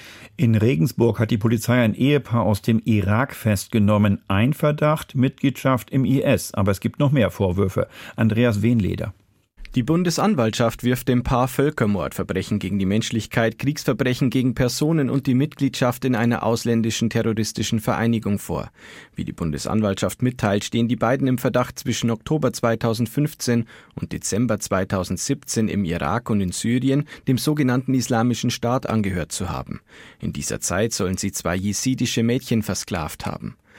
In Regensburg hat die Polizei ein Ehepaar aus dem Irak festgenommen. Ein Verdacht, Mitgliedschaft im I S. Aber es gibt noch mehr Vorwürfe. Andreas Wehnleder. Die Bundesanwaltschaft wirft dem Paar Völkermord, Verbrechen gegen die Menschlichkeit, Kriegsverbrechen gegen Personen und die Mitgliedschaft in einer ausländischen terroristischen Vereinigung vor. Wie die Bundesanwaltschaft mitteilt, stehen die beiden im Verdacht, zwischen Oktober zweitausendfünfzehn und Dezember zweitausendsiebzehn im Irak und in Syrien dem sogenannten Islamischen Staat angehört zu haben. In dieser Zeit sollen sie zwei jesidische Mädchen versklavt haben.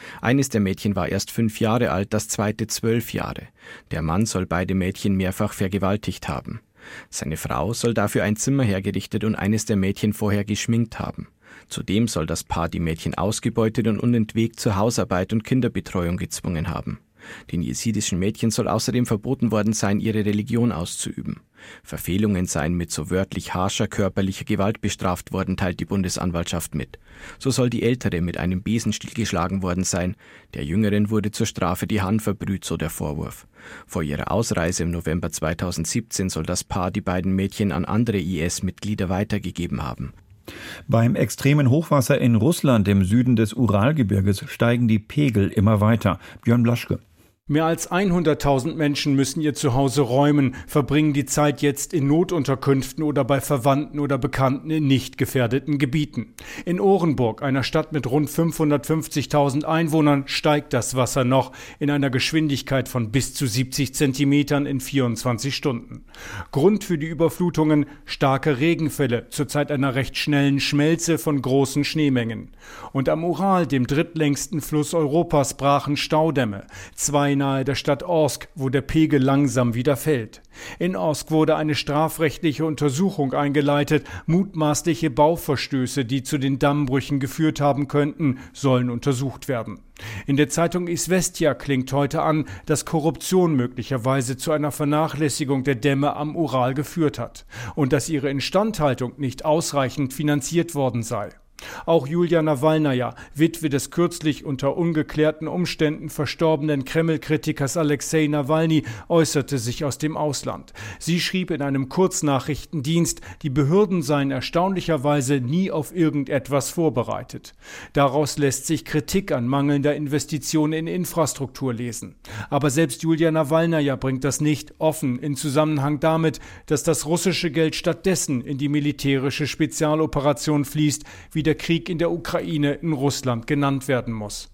Eines der Mädchen war erst fünf Jahre alt, das zweite zwölf Jahre. Der Mann soll beide Mädchen mehrfach vergewaltigt haben. Seine Frau soll dafür ein Zimmer hergerichtet und eines der Mädchen vorher geschminkt haben. Zudem soll das Paar die Mädchen ausgebeutet und unentwegt zur Hausarbeit und Kinderbetreuung gezwungen haben. Den jesidischen Mädchen soll außerdem verboten worden sein, ihre Religion auszuüben. Verfehlungen seien mit so wörtlich harscher körperlicher Gewalt bestraft worden, teilt die Bundesanwaltschaft mit. So soll die Ältere mit einem Besenstiel geschlagen worden sein. Der Jüngeren wurde zur Strafe die Hand verbrüht, so der Vorwurf. Vor ihrer Ausreise im November zweitausendsiebzehn soll das Paar die beiden Mädchen an andere I S-Mitglieder weitergegeben haben. Beim extremen Hochwasser in Russland im Süden des Uralgebirges steigen die Pegel immer weiter. Björn Blaschke. Mehr als hunderttausend Menschen müssen ihr Zuhause räumen, verbringen die Zeit jetzt in Notunterkünften oder bei Verwandten oder Bekannten in nicht gefährdeten Gebieten. In Orenburg, einer Stadt mit rund fünfhundertfünfzigtausend Einwohnern, steigt das Wasser noch in einer Geschwindigkeit von bis zu siebzig Zentimetern in vierundzwanzig Stunden. Grund für die Überflutungen: starke Regenfälle, zurzeit einer recht schnellen Schmelze von großen Schneemengen. Und am Ural, dem drittlängsten Fluss Europas, brachen Staudämme. Zwei nahe der Stadt Orsk, wo der Pegel langsam wieder fällt. In Orsk wurde eine strafrechtliche Untersuchung eingeleitet. Mutmaßliche Bauverstöße, die zu den Dammbrüchen geführt haben könnten, sollen untersucht werden. In der Zeitung Izvestia klingt heute an, dass Korruption möglicherweise zu einer Vernachlässigung der Dämme am Ural geführt hat und dass ihre Instandhaltung nicht ausreichend finanziert worden sei. Auch Julia Nawalnaja, Witwe des kürzlich unter ungeklärten Umständen verstorbenen Kreml-Kritikers Alexei Nawalny, äußerte sich aus dem Ausland. Sie schrieb in einem Kurznachrichtendienst, die Behörden seien erstaunlicherweise nie auf irgendetwas vorbereitet. Daraus lässt sich Kritik an mangelnder Investitionen in Infrastruktur lesen. Aber selbst Julia Nawalnaja bringt das nicht offen in Zusammenhang damit, dass das russische Geld stattdessen in die militärische Spezialoperation fließt, wie der Krieg in der Ukraine in Russland genannt werden muss.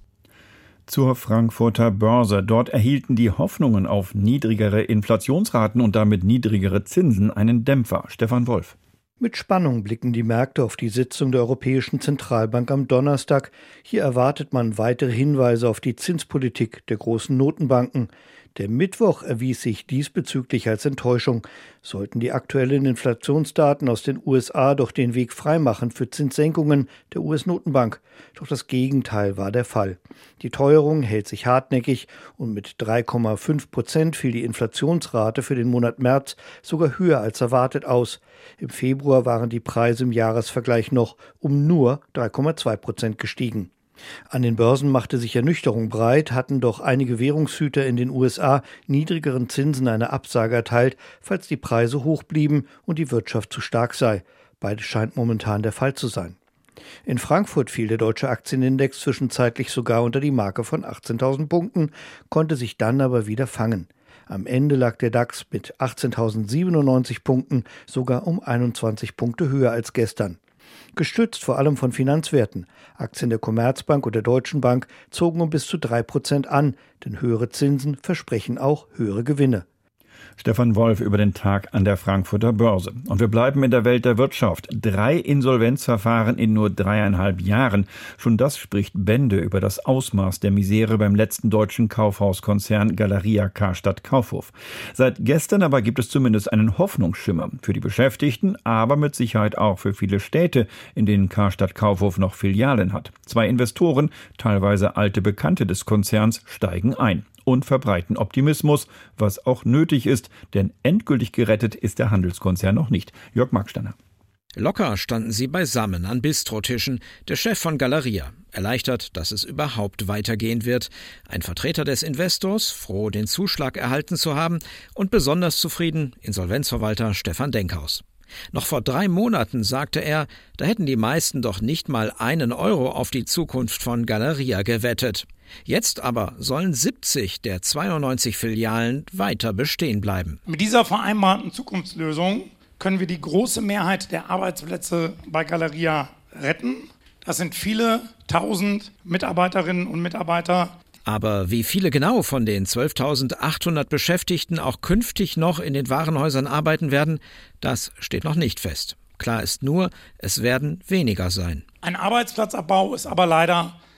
Zur Frankfurter Börse. Dort erhielten die Hoffnungen auf niedrigere Inflationsraten und damit niedrigere Zinsen einen Dämpfer. Stefan Wolf. Mit Spannung blicken die Märkte auf die Sitzung der Europäischen Zentralbank am Donnerstag. Hier erwartet man weitere Hinweise auf die Zinspolitik der großen Notenbanken. Der Mittwoch erwies sich diesbezüglich als Enttäuschung. Sollten die aktuellen Inflationsdaten aus den U S A doch den Weg freimachen für Zinssenkungen der U S-Notenbank. Doch das Gegenteil war der Fall. Die Teuerung hält sich hartnäckig und mit drei Komma fünf Prozent fiel die Inflationsrate für den Monat März sogar höher als erwartet aus. Im Februar waren die Preise im Jahresvergleich noch um nur drei Komma zwei Prozent gestiegen. An den Börsen machte sich Ernüchterung breit, hatten doch einige Währungshüter in den U S A niedrigeren Zinsen eine Absage erteilt, falls die Preise hoch blieben und die Wirtschaft zu stark sei. Beides scheint momentan der Fall zu sein. In Frankfurt fiel der deutsche Aktienindex zwischenzeitlich sogar unter die Marke von achtzehntausend Punkten, konnte sich dann aber wieder fangen. Am Ende lag der DAX mit achtzehntausendsiebenundneunzig Punkten sogar um einundzwanzig Punkte höher als gestern. Gestützt vor allem von Finanzwerten. Aktien der Commerzbank und der Deutschen Bank zogen um bis zu drei Prozent an, denn höhere Zinsen versprechen auch höhere Gewinne. Stefan Wolf über den Tag an der Frankfurter Börse. Und wir bleiben in der Welt der Wirtschaft. Drei Insolvenzverfahren in nur dreieinhalb Jahren. Schon das spricht Bände über das Ausmaß der Misere beim letzten deutschen Kaufhauskonzern Galeria Karstadt Kaufhof. Seit gestern aber gibt es zumindest einen Hoffnungsschimmer für die Beschäftigten, aber mit Sicherheit auch für viele Städte, in denen Karstadt Kaufhof noch Filialen hat. Zwei Investoren, teilweise alte Bekannte des Konzerns, steigen ein und verbreiten Optimismus, was auch nötig ist, denn endgültig gerettet ist der Handelskonzern noch nicht. Jörg Marksteiner. Locker standen sie beisammen an Bistrotischen, der Chef von Galeria, erleichtert, dass es überhaupt weitergehen wird, ein Vertreter des Investors, froh, den Zuschlag erhalten zu haben, und besonders zufrieden Insolvenzverwalter Stefan Denkhaus. Noch vor drei Monaten sagte er, da hätten die meisten doch nicht mal einen Euro auf die Zukunft von Galeria gewettet. Jetzt aber sollen siebzig der zweiundneunzig Filialen weiter bestehen bleiben. Mit dieser vereinbarten Zukunftslösung können wir die große Mehrheit der Arbeitsplätze bei Galeria retten. Das sind viele tausend Mitarbeiterinnen und Mitarbeiter. Aber wie viele genau von den zwölftausendachthundert Beschäftigten auch künftig noch in den Warenhäusern arbeiten werden, das steht noch nicht fest. Klar ist nur, es werden weniger sein. Ein Arbeitsplatzabbau ist aber leider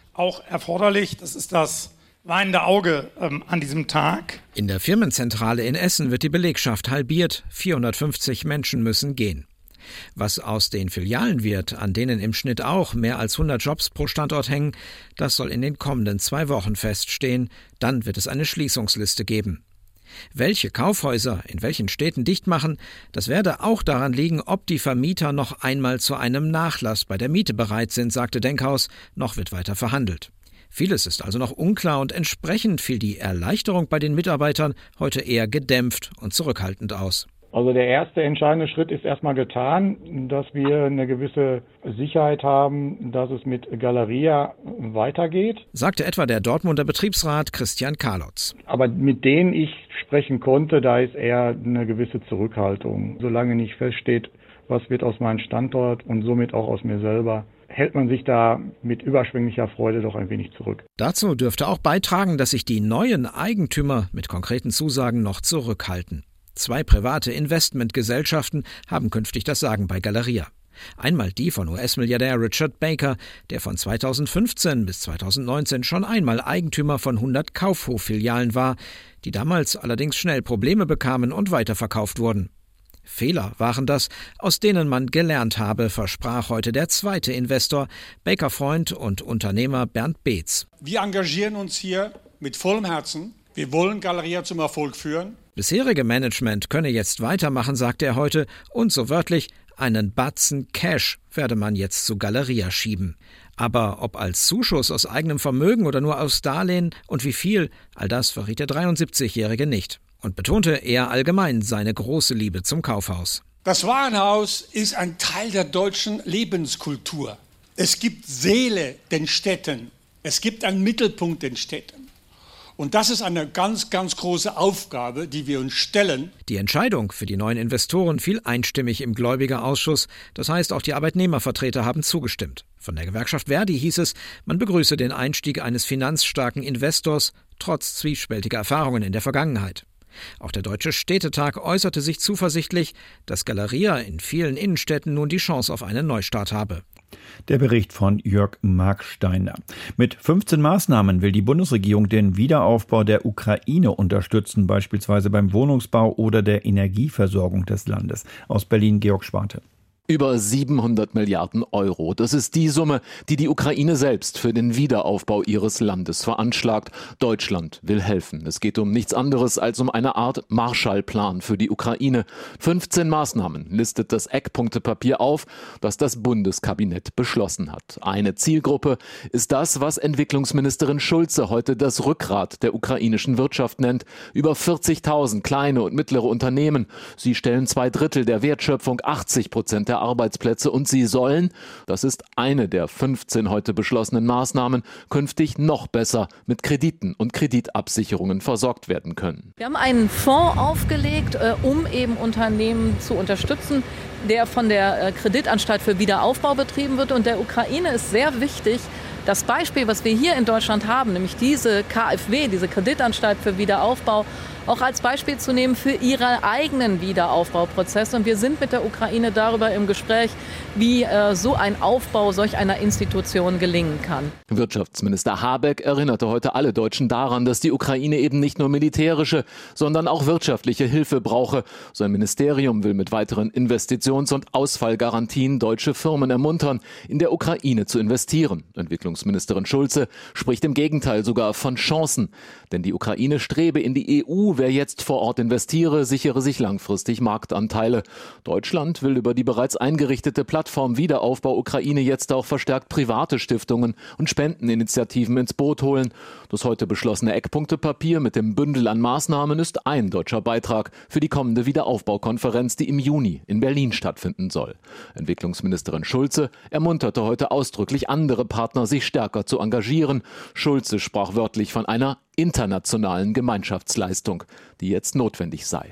auch erforderlich. Das ist das weinende Auge ähm, an diesem Tag. In der Firmenzentrale in Essen wird die Belegschaft halbiert. vierhundertfünfzig Menschen müssen gehen. Was aus den Filialen wird, an denen im Schnitt auch mehr als hundert Jobs pro Standort hängen, das soll in den kommenden zwei Wochen feststehen. Dann wird es eine Schließungsliste geben. Welche Kaufhäuser in welchen Städten dicht machen, das werde auch daran liegen, ob die Vermieter noch einmal zu einem Nachlass bei der Miete bereit sind, sagte Denkhaus. Noch wird weiter verhandelt. Vieles ist also noch unklar und entsprechend fiel die Erleichterung bei den Mitarbeitern heute eher gedämpft und zurückhaltend aus. Also der erste entscheidende Schritt ist erstmal getan, dass wir eine gewisse Sicherheit haben, dass es mit Galeria weitergeht. Sagte etwa der Dortmunder Betriebsrat Christian Karlotz. Aber mit denen ich sprechen konnte, da ist eher eine gewisse Zurückhaltung. Solange nicht feststeht, was wird aus meinem Standort und somit auch aus mir selber, hält man sich da mit überschwänglicher Freude doch ein wenig zurück. Dazu dürfte auch beitragen, dass sich die neuen Eigentümer mit konkreten Zusagen noch zurückhalten. Zwei private Investmentgesellschaften haben künftig das Sagen bei Galeria. Einmal die von U S-Milliardär Richard Baker, der von zweitausendfünfzehn bis zweitausendneunzehn schon einmal Eigentümer von hundert Kaufhof-Filialen war, die damals allerdings schnell Probleme bekamen und weiterverkauft wurden. Fehler waren das, aus denen man gelernt habe, versprach heute der zweite Investor, Baker-Freund und Unternehmer Bernd Beetz. Wir engagieren uns hier mit vollem Herzen. Wir wollen Galeria zum Erfolg führen. Bisherige Management könne jetzt weitermachen, sagte er heute, und so wörtlich, einen Batzen Cash werde man jetzt zu Galeria schieben. Aber ob als Zuschuss aus eigenem Vermögen oder nur aus Darlehen und wie viel, all das verriet der dreiundsiebzigjährige nicht und betonte eher allgemein seine große Liebe zum Kaufhaus. Das Warenhaus ist ein Teil der deutschen Lebenskultur. Es gibt Seele den Städten. Es gibt einen Mittelpunkt den Städten. Und das ist eine ganz, ganz große Aufgabe, die wir uns stellen. Die Entscheidung für die neuen Investoren fiel einstimmig im Gläubigerausschuss. Das heißt, auch die Arbeitnehmervertreter haben zugestimmt. Von der Gewerkschaft Verdi hieß es, man begrüße den Einstieg eines finanzstarken Investors, trotz zwiespältiger Erfahrungen in der Vergangenheit. Auch der Deutsche Städtetag äußerte sich zuversichtlich, dass Galeria in vielen Innenstädten nun die Chance auf einen Neustart habe. Der Bericht von Jörg Marksteiner. Mit fünfzehn Maßnahmen will die Bundesregierung den Wiederaufbau der Ukraine unterstützen, beispielsweise beim Wohnungsbau oder der Energieversorgung des Landes. Aus Berlin Georg Schwarte. Über siebenhundert Milliarden Euro. Das ist die Summe, die die Ukraine selbst für den Wiederaufbau ihres Landes veranschlagt. Deutschland will helfen. Es geht um nichts anderes als um eine Art Marshallplan für die Ukraine. fünfzehn Maßnahmen listet das Eckpunktepapier auf, das das Bundeskabinett beschlossen hat. Eine Zielgruppe ist das, was Entwicklungsministerin Schulze heute das Rückgrat der ukrainischen Wirtschaft nennt. Über vierzigtausend kleine und mittlere Unternehmen. Sie stellen zwei Drittel der Wertschöpfung, achtzig Prozent der Arbeitsplätze und sie sollen, das ist eine der fünfzehn heute beschlossenen Maßnahmen, künftig noch besser mit Krediten und Kreditabsicherungen versorgt werden können. Wir haben einen Fonds aufgelegt, um eben Unternehmen zu unterstützen, der von der Kreditanstalt für Wiederaufbau betrieben wird. Und der Ukraine ist sehr wichtig, das Beispiel, was wir hier in Deutschland haben, nämlich diese K f W, diese Kreditanstalt für Wiederaufbau, auch als Beispiel zu nehmen für ihren eigenen Wiederaufbauprozess. Und wir sind mit der Ukraine darüber im Gespräch, wie äh, so ein Aufbau solch einer Institution gelingen kann. Wirtschaftsminister Habeck erinnerte heute alle Deutschen daran, dass die Ukraine eben nicht nur militärische, sondern auch wirtschaftliche Hilfe brauche. Sein Ministerium will mit weiteren Investitions- und Ausfallgarantien deutsche Firmen ermuntern, in der Ukraine zu investieren. Entwicklungsministerin Schulze spricht im Gegenteil sogar von Chancen. Denn die Ukraine strebe in die E U. Wer jetzt vor Ort investiere, sichere sich langfristig Marktanteile. Deutschland will über die bereits eingerichtete Plattform Wiederaufbau Ukraine jetzt auch verstärkt private Stiftungen und Spendeninitiativen ins Boot holen. Das heute beschlossene Eckpunktepapier mit dem Bündel an Maßnahmen ist ein deutscher Beitrag für die kommende Wiederaufbaukonferenz, die im Juni in Berlin stattfinden soll. Entwicklungsministerin Schulze ermunterte heute ausdrücklich andere Partner, sich stärker zu engagieren. Schulze sprach wörtlich von einer internationalen Gemeinschaftsleistung, die jetzt notwendig sei.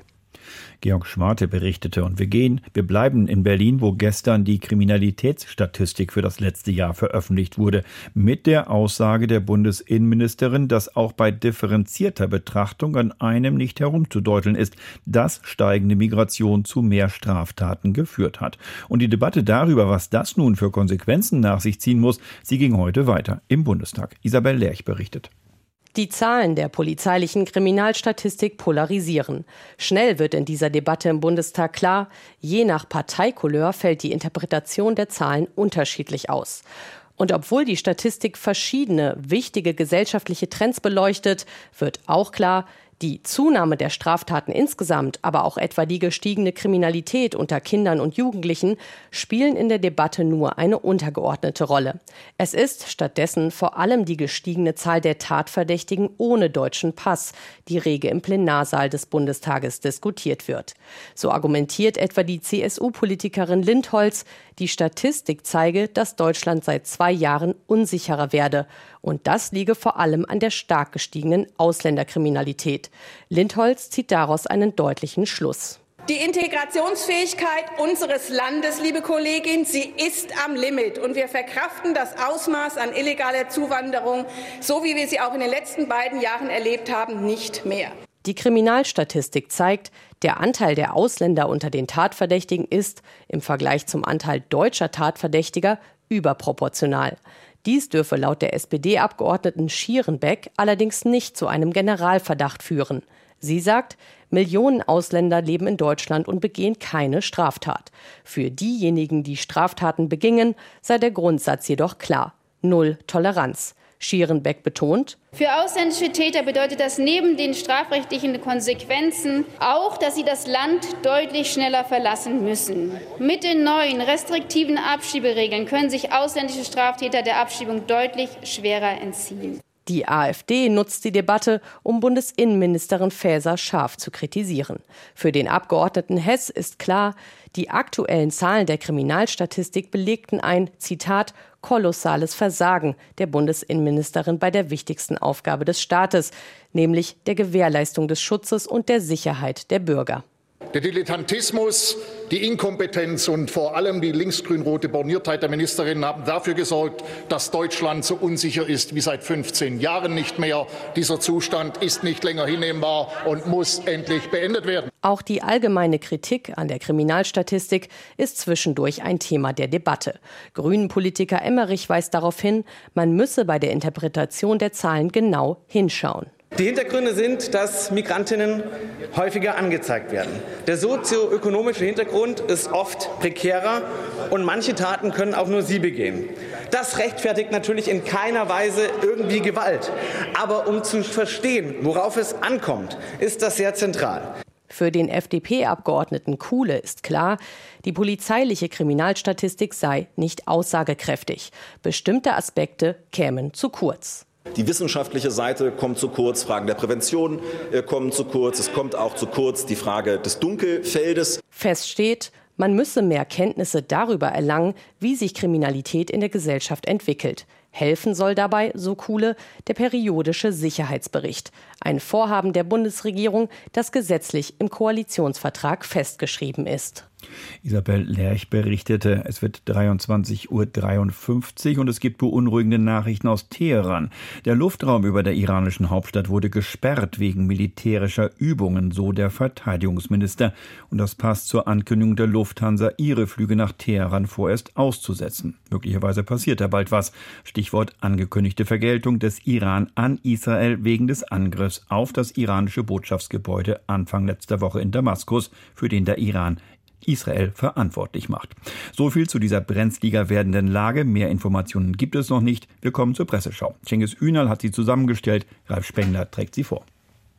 Georg Schwarte berichtete und wir gehen, wir bleiben in Berlin, wo gestern die Kriminalitätsstatistik für das letzte Jahr veröffentlicht wurde, mit der Aussage der Bundesinnenministerin, dass auch bei differenzierter Betrachtung an einem nicht herumzudeuteln ist, dass steigende Migration zu mehr Straftaten geführt hat. Und die Debatte darüber, was das nun für Konsequenzen nach sich ziehen muss, sie ging heute weiter im Bundestag. Isabel Lerch berichtet. Die Zahlen der polizeilichen Kriminalstatistik polarisieren. Schnell wird in dieser Debatte im Bundestag klar, je nach Parteikouleur fällt die Interpretation der Zahlen unterschiedlich aus. Und obwohl die Statistik verschiedene wichtige gesellschaftliche Trends beleuchtet, wird auch klar, die Zunahme der Straftaten insgesamt, aber auch etwa die gestiegene Kriminalität unter Kindern und Jugendlichen spielen in der Debatte nur eine untergeordnete Rolle. Es ist stattdessen vor allem die gestiegene Zahl der Tatverdächtigen ohne deutschen Pass, die rege im Plenarsaal des Bundestages diskutiert wird. So argumentiert etwa die C S U-Politikerin Lindholz, die Statistik zeige, dass Deutschland seit zwei Jahren unsicherer werde. Und das liege vor allem an der stark gestiegenen Ausländerkriminalität. Lindholz zieht daraus einen deutlichen Schluss. Die Integrationsfähigkeit unseres Landes, liebe Kollegin, sie ist am Limit. Und wir verkraften das Ausmaß an illegaler Zuwanderung, so wie wir sie auch in den letzten beiden Jahren erlebt haben, nicht mehr. Die Kriminalstatistik zeigt, der Anteil der Ausländer unter den Tatverdächtigen ist im Vergleich zum Anteil deutscher Tatverdächtiger überproportional. Dies dürfe laut der S P D-Abgeordneten Schierenbeck allerdings nicht zu einem Generalverdacht führen. Sie sagt, Millionen Ausländer leben in Deutschland und begehen keine Straftat. Für diejenigen, die Straftaten begingen, sei der Grundsatz jedoch klar: Null Toleranz. Schierenbeck betont: Für ausländische Täter bedeutet das neben den strafrechtlichen Konsequenzen auch, dass sie das Land deutlich schneller verlassen müssen. Mit den neuen restriktiven Abschieberegeln können sich ausländische Straftäter der Abschiebung deutlich schwerer entziehen. Die AfD nutzt die Debatte, um Bundesinnenministerin Faeser scharf zu kritisieren. Für den Abgeordneten Hess ist klar, die aktuellen Zahlen der Kriminalstatistik belegten ein, Zitat, kolossales Versagen der Bundesinnenministerin bei der wichtigsten Aufgabe des Staates, nämlich der Gewährleistung des Schutzes und der Sicherheit der Bürger. Der Dilettantismus, die Inkompetenz und vor allem die linksgrün-rote Borniertheit der Ministerin haben dafür gesorgt, dass Deutschland so unsicher ist wie seit fünfzehn Jahren nicht mehr. Dieser Zustand ist nicht länger hinnehmbar und muss endlich beendet werden. Auch die allgemeine Kritik an der Kriminalstatistik ist zwischendurch ein Thema der Debatte. Grünen-Politiker Emmerich weist darauf hin, man müsse bei der Interpretation der Zahlen genau hinschauen. Die Hintergründe sind, dass Migrantinnen häufiger angezeigt werden. Der sozioökonomische Hintergrund ist oft prekärer und manche Taten können auch nur sie begehen. Das rechtfertigt natürlich in keiner Weise irgendwie Gewalt. Aber um zu verstehen, worauf es ankommt, ist das sehr zentral. Für den F D P-Abgeordneten Kuhle ist klar, die polizeiliche Kriminalstatistik sei nicht aussagekräftig. Bestimmte Aspekte kämen zu kurz. Die wissenschaftliche Seite kommt zu kurz, Fragen der Prävention äh, kommen zu kurz, es kommt auch zu kurz die Frage des Dunkelfeldes. Fest steht, man müsse mehr Kenntnisse darüber erlangen, wie sich Kriminalität in der Gesellschaft entwickelt. Helfen soll dabei, so Kuhle, der periodische Sicherheitsbericht. Ein Vorhaben der Bundesregierung, das gesetzlich im Koalitionsvertrag festgeschrieben ist. Isabel Lerch berichtete, es wird dreiundzwanzig Uhr dreiundfünfzig und es gibt beunruhigende Nachrichten aus Teheran. Der Luftraum über der iranischen Hauptstadt wurde gesperrt wegen militärischer Übungen, so der Verteidigungsminister. Und das passt zur Ankündigung der Lufthansa, ihre Flüge nach Teheran vorerst auszusetzen. Möglicherweise passiert da bald was. Stichwort angekündigte Vergeltung des Iran an Israel wegen des Angriffs auf das iranische Botschaftsgebäude Anfang letzter Woche in Damaskus, für den der Iran Israel verantwortlich macht. So viel zu dieser brenzliger werdenden Lage. Mehr Informationen gibt es noch nicht. Wir kommen zur Presseschau. Cengiz Ünal hat sie zusammengestellt. Ralf Spengler trägt sie vor.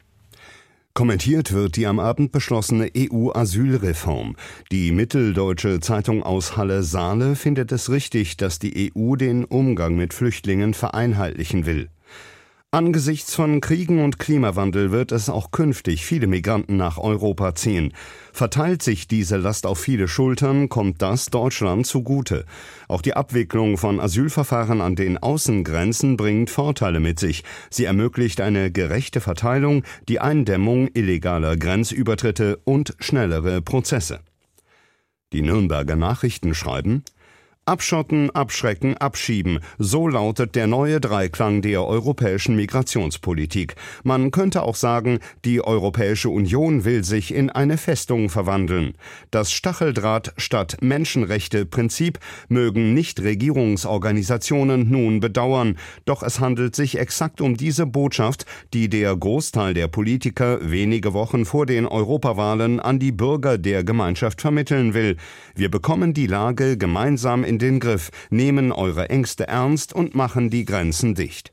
Kommentiert wird die am Abend beschlossene E U-Asylreform. Die Mitteldeutsche Zeitung aus Halle-Saale findet es richtig, dass die E U den Umgang mit Flüchtlingen vereinheitlichen will. Angesichts von Kriegen und Klimawandel wird es auch künftig viele Migranten nach Europa ziehen. Verteilt sich diese Last auf viele Schultern, kommt das Deutschland zugute. Auch die Abwicklung von Asylverfahren an den Außengrenzen bringt Vorteile mit sich. Sie ermöglicht eine gerechte Verteilung, die Eindämmung illegaler Grenzübertritte und schnellere Prozesse. Die Nürnberger Nachrichten schreiben: Abschotten, abschrecken, abschieben. So lautet der neue Dreiklang der europäischen Migrationspolitik. Man könnte auch sagen, die Europäische Union will sich in eine Festung verwandeln. Das Stacheldraht statt Menschenrechte-Prinzip mögen Nichtregierungsorganisationen nun bedauern. Doch es handelt sich exakt um diese Botschaft, die der Großteil der Politiker wenige Wochen vor den Europawahlen an die Bürger der Gemeinschaft vermitteln will. Wir bekommen die Lage gemeinsam in den Griff, nehmen eure Ängste ernst und machen die Grenzen dicht.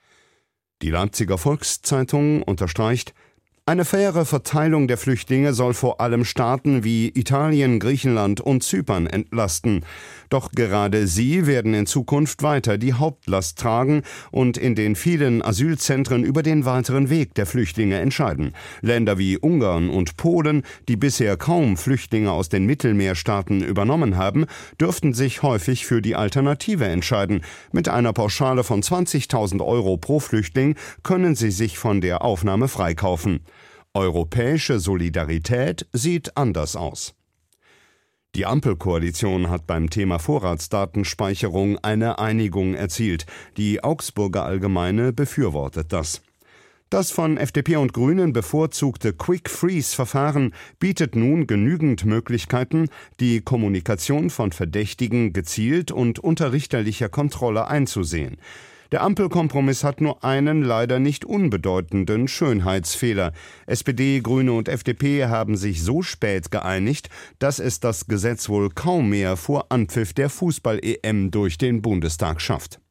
Die Leipziger Volkszeitung unterstreicht: Eine faire Verteilung der Flüchtlinge soll vor allem Staaten wie Italien, Griechenland und Zypern entlasten. Doch gerade sie werden in Zukunft weiter die Hauptlast tragen und in den vielen Asylzentren über den weiteren Weg der Flüchtlinge entscheiden. Länder wie Ungarn und Polen, die bisher kaum Flüchtlinge aus den Mittelmeerstaaten übernommen haben, dürften sich häufig für die Alternative entscheiden. Mit einer Pauschale von zwanzigtausend Euro pro Flüchtling können sie sich von der Aufnahme freikaufen. Europäische Solidarität sieht anders aus. Die Ampelkoalition hat beim Thema Vorratsdatenspeicherung eine Einigung erzielt. Die Augsburger Allgemeine befürwortet das. Das von F D P und Grünen bevorzugte Quick-Freeze-Verfahren bietet nun genügend Möglichkeiten, die Kommunikation von Verdächtigen gezielt und unter richterlicher Kontrolle einzusehen. Der Ampelkompromiss hat nur einen leider nicht unbedeutenden Schönheitsfehler. S P D, Grüne und F D P haben sich so spät geeinigt, dass es das Gesetz wohl kaum mehr vor Anpfiff der Fußball-E M durch den Bundestag schafft.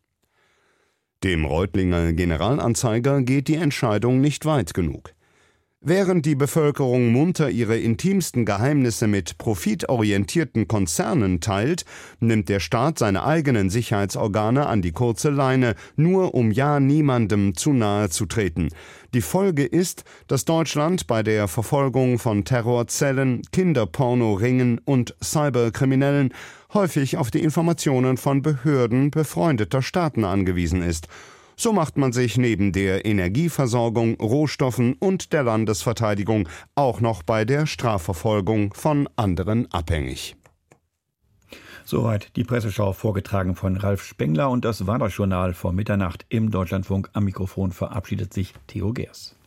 Dem Reutlinger Generalanzeiger geht die Entscheidung nicht weit genug. Während die Bevölkerung munter ihre intimsten Geheimnisse mit profitorientierten Konzernen teilt, nimmt der Staat seine eigenen Sicherheitsorgane an die kurze Leine, nur um ja niemandem zu nahe zu treten. Die Folge ist, dass Deutschland bei der Verfolgung von Terrorzellen, Kinderpornoringen und Cyberkriminellen häufig auf die Informationen von Behörden befreundeter Staaten angewiesen ist. So macht man sich neben der Energieversorgung, Rohstoffen und der Landesverteidigung auch noch bei der Strafverfolgung von anderen abhängig. Soweit die Presseschau, vorgetragen von Ralf Spengler, und das war das Journal vor Mitternacht im Deutschlandfunk. Am Mikrofon verabschiedet sich Theo Gers.